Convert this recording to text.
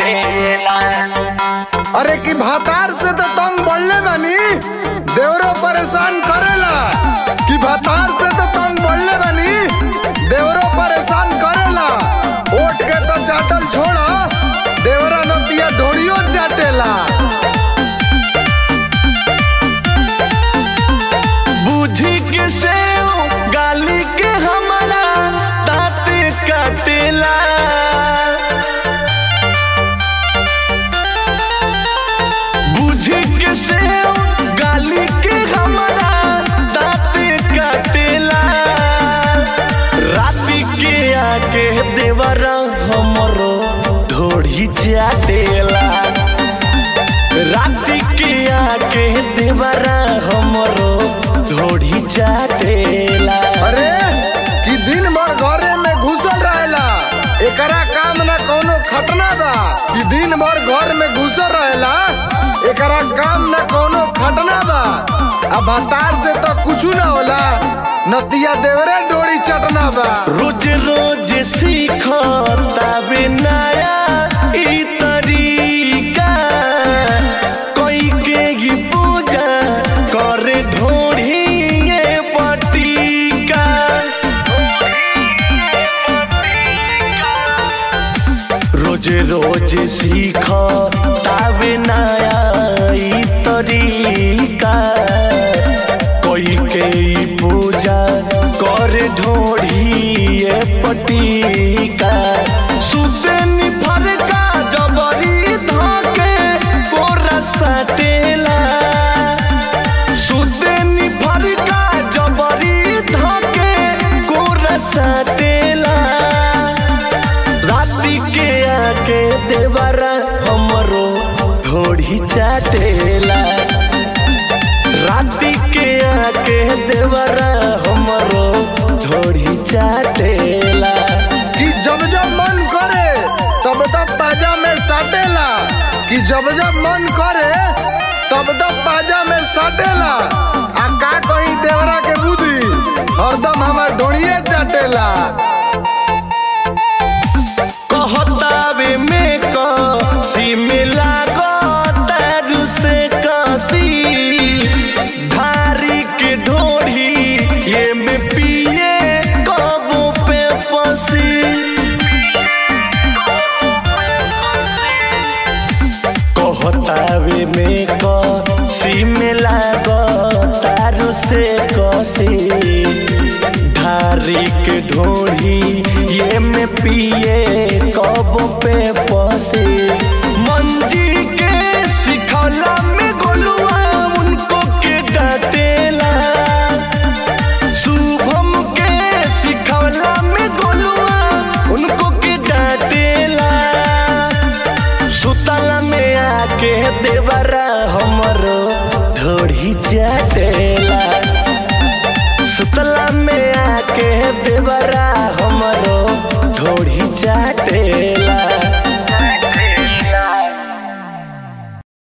चाटेला। अरे की भातार से तो तंग बढ़ले बानी, देवरो परेशान करेला। कि भातार से तो तंग बढ़ले बानी, देवरो परेशान करेला। ओट के तो चाटल छोड़ा, देवरा नतिया ढोड़ियो चाटेला। बुझी के से गाली के हमारा दांत काटेला। बुझी के से गाली के हमारा दांत काटेला। राती के आके देवरा हमरो ढोड़ी चाटेला। राती के आके देवरा हमरो ढोड़ी चाटेला। अरे कि दिन भर घरे में घुसल रहेला, एकरा काम ना कोनो खटना बा। कि दिन भर घर में घुसल रहेला, एकरा काम ना कोनो खटना बा। अब भातार से तो कुछ ना होला, नतिया देवरे डोरी चटना बा। रोज रोज सीखता बे नया ई तरीका, कोई के ही पूजा करे ढोड़ी ये पटिका। रोज रोज सीखता बे नया ई तरीका, कोई के ही पूजा करे ढोड़ी ये पटिका। सुते निफर का जबरी धके कोरा साटेला। सुते निफर का जबरी धके कोरा साटेला। राती के आके देवरा हमरो ढोड़ी चाटेला। राती के आके देवरा हमरो ढोड़ी चाटेला। कि जब जब मन करे तब तब पाजा में साटेला। कि जब जब मन करे तब तब पाजा में साटेला। आ का कहीं देवरा के बुद्धि हरदम हमार ढोड़िए चाटेला। कहतावे में कसी मिला गो से कसी, धारी के ढोड़ी ये में पिए कबो पे पसी। कहतावे में कसी मिला गो से कसी, धारी के ढोड़ी ये में पिए कब पे पसे। मंजी के सिखला में गोलुआ उनको के डाटेला। शुभम के सिखला में गोलुआ उनको के डाटेला। सुतला में आके देवरा हमरो ढोड़ी चाटेला। सुतला में आके देवरा हमरो ढोड़ी चाटेला।